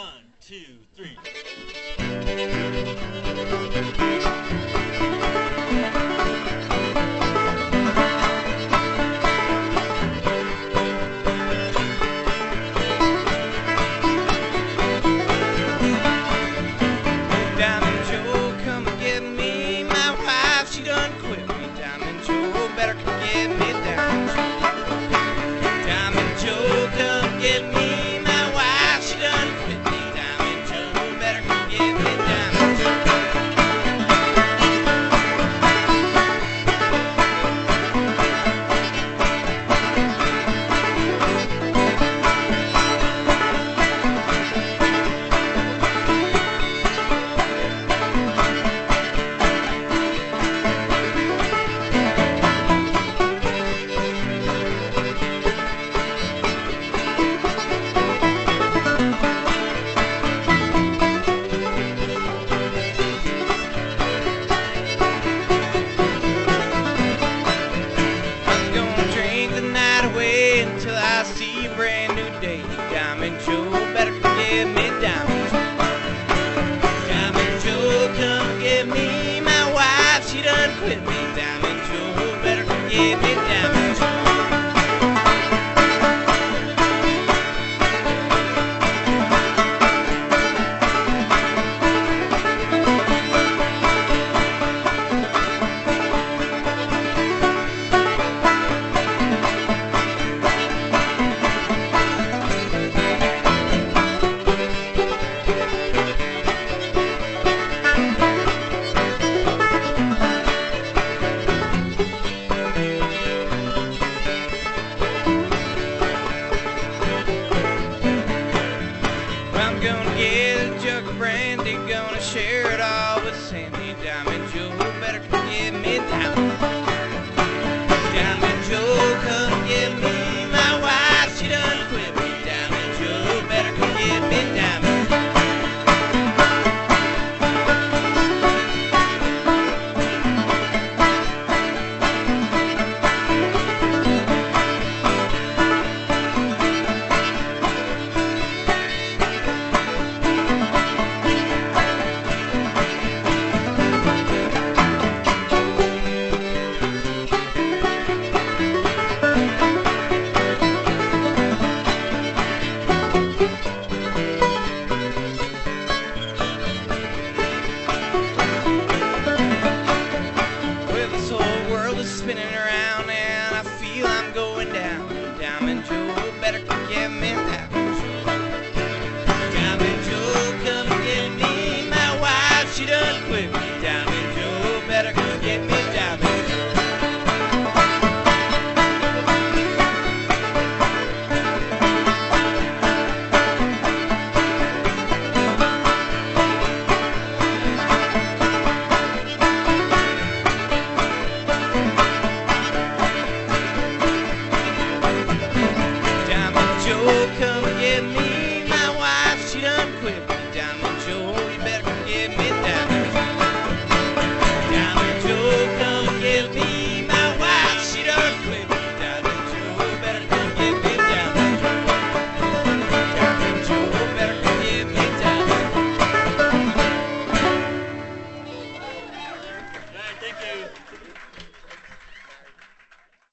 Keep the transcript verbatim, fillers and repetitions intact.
One, two, three. Diamond Joe, come and get me. My wife, she done quit me. Diamond Joe, better come get me. Diamond Joe. Diamond Joe, come get me. My wife, she done quit me. Diamond Joe, better come get me. Diamond Joe. I'm gonna drink the night away until I see a brand new day. Diamond Joe, better come get me. Diamond Joe. Diamond Joe, come get me. My wife, she done quit me. Diamond Joe, better come get me. Diamond Joe. I'm gonna get a jug of brandy, gonna share it all with Sandy. Diamond Joe, better come get me. Diamond, Diamond Joe, come get me.